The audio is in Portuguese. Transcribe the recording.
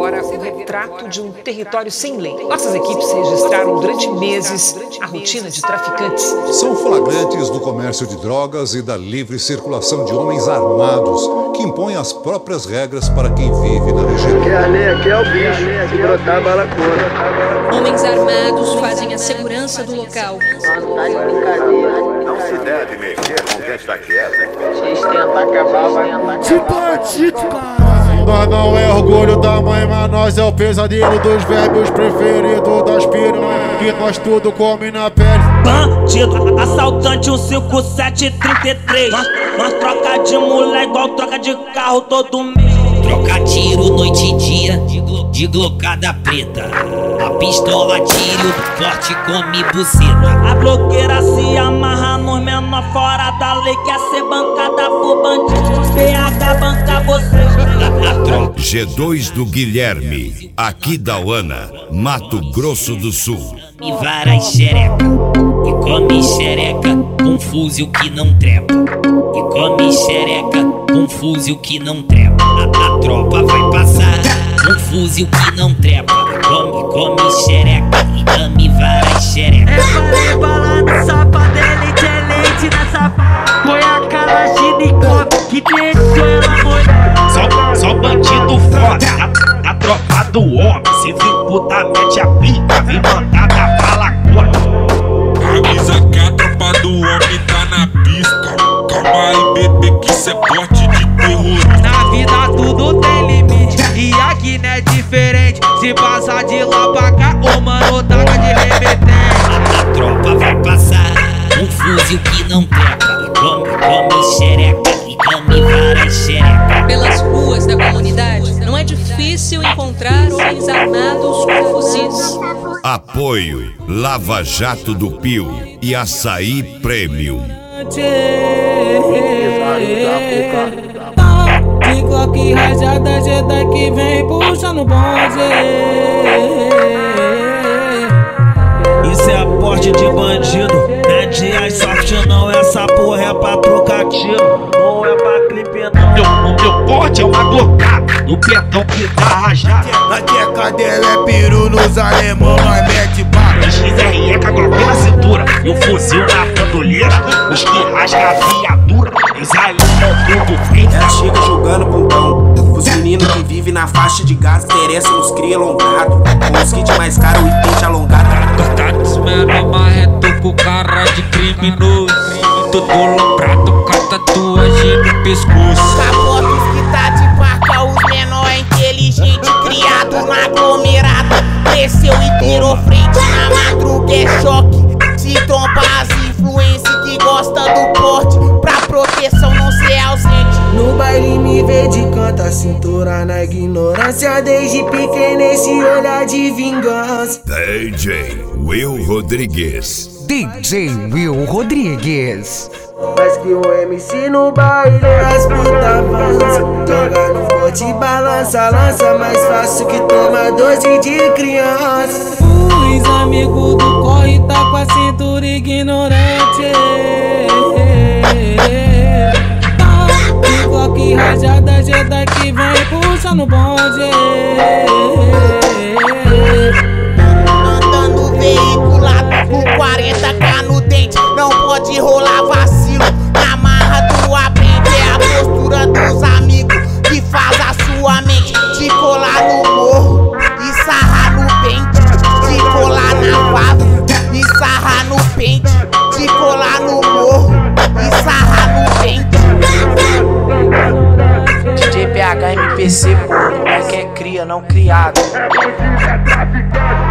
agora o retrato de um território sem lei. Nossas equipes registraram durante meses a rotina de traficantes. São flagrantes do comércio de drogas e da livre circulação de homens armados que impõem as próprias regras para quem vive na região. Aqui é o bicho, se brotar bala conta. Homens armados fazem a segurança do local. Não se deve mexer com quem está quieto, hein? Vocês tentam acabar, Nós não é orgulho da mãe, mas nós é o pesadelo dos velhos preferidos das piranhas, que nós tudo come na pele. Bandido, assaltante 15733. Nós troca de mulher igual troca de carro todo mês. Troca tiro noite e dia, de glocada preta. A pistola tiro, forte come buceta. A blogueira se amarra nos menor fora da lei. Quer ser bancada por bandido, PH banca você. G2 do Guilherme, aqui da Uana, Mato Grosso do Sul. E varas xereca, e come xereca com fuzil que não trepa. E come xereca com fuzil que não trepa. A tropa vai passar com fuzil que não trepa. Come xereca e come varas xereca. É bala no sapadelho de leite na sapa. Põe a Kalashnikov que deixou ela molhar. Só bandido foda, a tropa do homem. Se vir puta, mete a pica, vem mandar da bala corta. Avisa que a tropa do homem tá na pista. Calma aí, bebê, que cê é porte de terror. Na vida tudo tem limite, e aqui não é diferente. Se passar de lá pra cá, o mano taca de remetente. A tropa vai passar com fuzil que não trepa. E come xereca e come varas xereca. Pelas ruas da comunidade, não é difícil encontrar homens armados com fuzis. Apoio Lava Jato do Pio e Açaí Premium. De Glock rajada, Jedi que vem puxando o bonde. Isso é aporte de bandido, é de airsoft não, essa porra é pra trocar tiro, não é pra clipe não. O meu porte é uma glocada, no petão que tá rajado. Aqui é cadela, é peru nos alemão, nós mete bala. XRE com a Glock na cintura e o fuzil na bandoleira. Os que rasga a viatura, Israel não tudo feio. Ela chega jogando pontão. Os meninos que vivem na faixa de gás interessam nos cria alongado. Com os kits mais caros e pente alongado. Tocados menor marreto com cara de criminoso. Todo lombrado com a tatuagem no pescoço. Capotos que tá de parca, os menor é inteligente. Criado na aglomerada, cresceu e virou frente. Na madruga é choque, se tromba as influências que gosta do porte. Pra proteção não ser ausente. No baile me vê de canta, cintura na ignorância. Desde pequeno esse olhar de vingança. DJ Will Rodrigues. DJ Will Rodrigues. Mais que um MC no baile, as puta avança. Joga no bote, balança, lança. Mais fácil que toma 12 de criança. Os amigos do corre tá com a cintura ignorante. De Glock rajada, Jedi que vem puxando o bonde. Andando veiculado com 40k no dente. Não pode rolar vacilo, na marra do aprende. É a postura dos amigos que faz a sua mente. De colar no morro e sarrar no pente. De colar na fava e sarrar no pente. De colar no morro e sarrar no pente. DJ PH MPC, pô, é que é cria, não criado.